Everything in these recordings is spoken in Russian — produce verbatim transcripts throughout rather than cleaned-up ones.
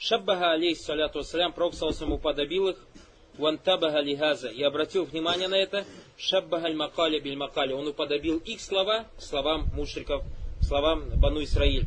Шаббаха алейхиссаляту вассалям, пророк саллаллаху уподобил их, вантабаха лихаза, и обратил внимание на это, шаббаха аль-макали биль-макали, он уподобил их слова словам мушриков, словам Бану Исраиль.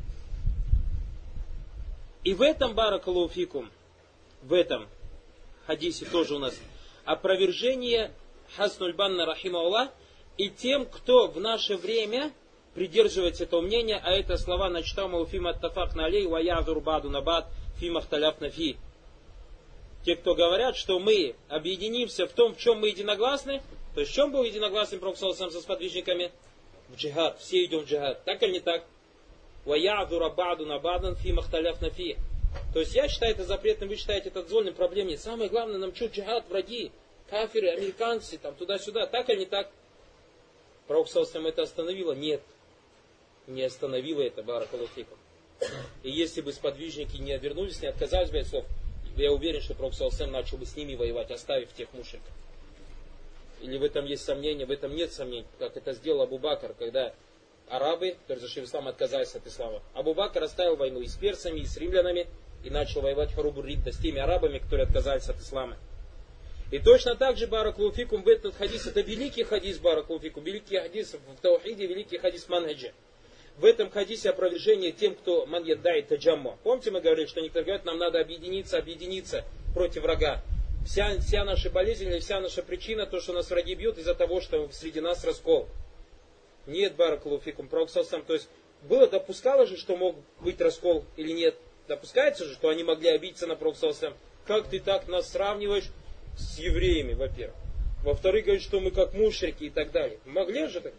И в этом, баракаллаху фикум, в этом хадисе тоже у нас опровержение Хаснуль Банна рахимахуллах и тем, кто в наше время придерживается этого мнения, а это слова начтаму фима тафак налей ва ядур баду набад фима хталяф нафи. Те, кто говорят, что мы объединимся в том, в чем мы единогласны, то есть в чем был единогласный пророк саллаллаху алейхи ва саллям со сподвижниками? В джихад, все идем в джихад. Так или не так? Ва ядур баду набадан фима хталяф нафи. То есть я считаю это запретным, вы считаете это дозволенным, проблем нет. Самое главное, нам что, джихад, враги, кафиры, американцы, там туда-сюда, так или не так? Пророк саллаллаху алейхи ва саллям это остановило? Нет. Не остановило это, баракаллаху фикум. И если бы сподвижники не отвернулись, не отказались бы от слов, я уверен, что пророк саллаллаху алейхи ва саллям начал бы с ними воевать, оставив тех мушриков. Или в этом есть сомнения? В этом нет сомнений, как это сделал Абу Бакр, когда арабы, которые зашли в ислам, отказались от ислама. Абу Бакр оставил войну и с персами, и с римлянами, и начал воевать Харубур Ридда с теми арабами, которые отказались от ислама. И точно так же, баракаллаху фикум, в этот хадис, это великий хадис, баракаллаху фикум, великий хадис в таухиде, великий хадис манхаджа. В этом хадисе опровержение тем, кто ман яддает таджамму. Помните, мы говорили, что некоторые говорят, нам надо объединиться, объединиться против врага. Вся, вся наша болезнь или вся наша причина, то, что нас враги бьют, из-за того, что среди нас раскол. Нет, баракаллаху фикум, пророк саллаллаху алейхи ва саллям, то есть было, допускало же, что мог быть раскол или нет? Допускается же, что они могли обидеться на пророка саллаллаху алейхи ва саллям. Как ты так нас сравниваешь с евреями, во-первых. Во-вторых, говорит, что мы как мушрики и так далее. Могли же так?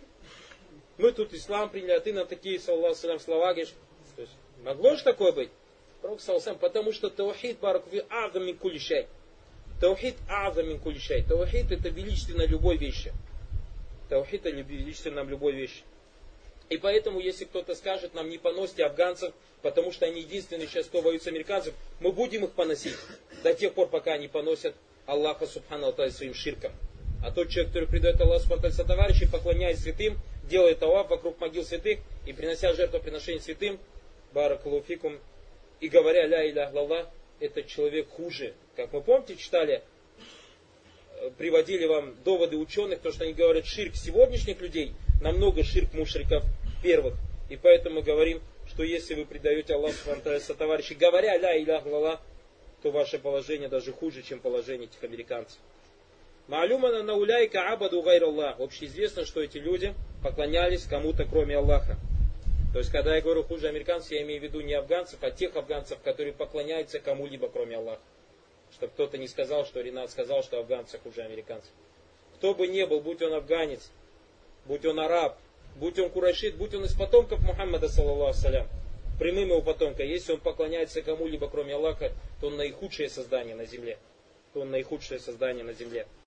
Мы тут ислам приняли, а ты на такие, саллаллаху алейхи ва саллям, слова говоришь. То есть, могло же такое быть? Пророк саллаллаху алейхи ва саллям, потому что таухид, баракаллаху, азам мин кулли шай. Таухид азам мин кулли шай. Таухид это величественно любой вещи. Таухид это величественно любой вещи. И поэтому, если кто-то скажет, нам не поносите афганцев, потому что они единственные сейчас, кто воюет с американцев, мы будем их поносить до тех пор, пока они поносят Аллаха субхану ва тааля своим ширком. А тот человек, который предает Аллаху субхану ва тааля сотоварищей, поклоняясь святым, делает таваф вокруг могил святых и принося жертвоприношение святым, баракаллаху фикум, и говоря ля иляха илlallah, этот человек хуже. Как мы помните, читали, приводили вам доводы ученых, то, что они говорят, ширк сегодняшних людей намного ширк мушриков первых. И поэтому мы говорим, что если вы предаете Аллаху субхану ва тааля сотоварищей, говоря ля иляха илlallah, то ваше положение даже хуже, чем положение этих американцев. Ма'люмана науляйка абаду гайр Аллах. Общеизвестно, что эти люди поклонялись кому-то, кроме Аллаха. То есть, когда я говорю хуже американцев, я имею в виду не афганцев, а тех афганцев, которые поклоняются кому-либо, кроме Аллаха. Чтобы кто-то не сказал, что Ринат сказал, что афганцы хуже американцев. Кто бы ни был, будь он афганец, будь он араб, будь он курайшит, будь он из потомков Мухаммада, саллаллаху алейхи ва саллям, прямым его потомка, если он поклоняется кому-либо, кроме Аллаха, то он наихудшее создание на земле. То он наихудшее создание на земле.